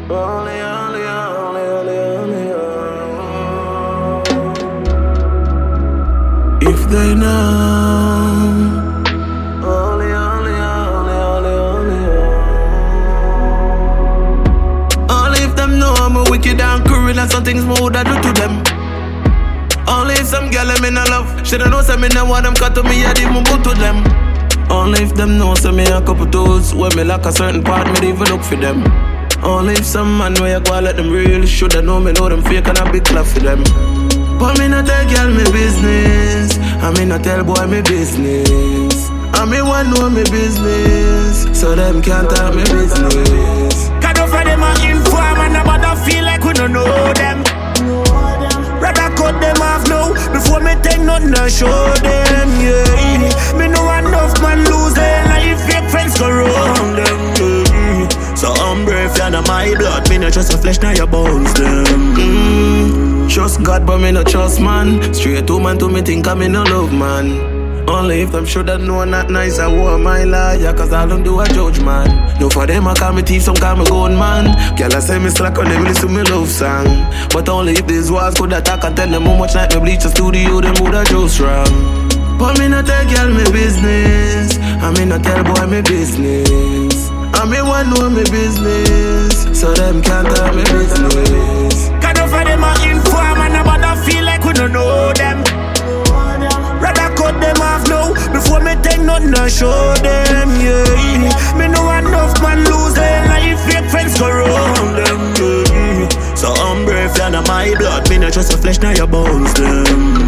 Only, only, only, only, only, only. If they know. Only, only, only, only, only, only. Only if them know I'm a wicked and cruel and some things more that do to them. Only if some girl I'm in a love, shoulda know say me no want them cut to me, I'd even go to them. Only if them know say me a couple toes, when me like a certain part, me even look for them. Only if some man where you go let them real, shoulda know me know them fake and a big clap for them. But me not tell girl me business, I me not tell boy me business. I me want know me business, so them can't tell me business. Cut off of them a inform and nobody feel like we don't know them. Rather cut them off now, before me take nothing and show them, yeah. Me know enough man lose their life, fake friends go wrong them, yeah. So I'm brave, you're not my blood, me not trust a flesh, now your bones them. Trust God, but me no trust man. Straight to man to me think I me no love man. Only if them shoulda know not nice I war my liar, cause all them do a judge man. No for them I call me thief, some call me gun man. Girl I say me slack on them listen to me love song. But only if these walls could attack and tell them how much like me bleach the studio, them woulda just wrong. But me not tell girl me business, I me not tell boy me business. I me want know me business, so them can't tell me business. Cut off of them a inform and nobody feel like we don't know them. Rather cut them off now, before me take nothing and show them, yeah. Me know enough man lose their life, fake friends go wrong them, yeah. So I'm brave, you're not my blood, me not trust a flesh, now your bones them.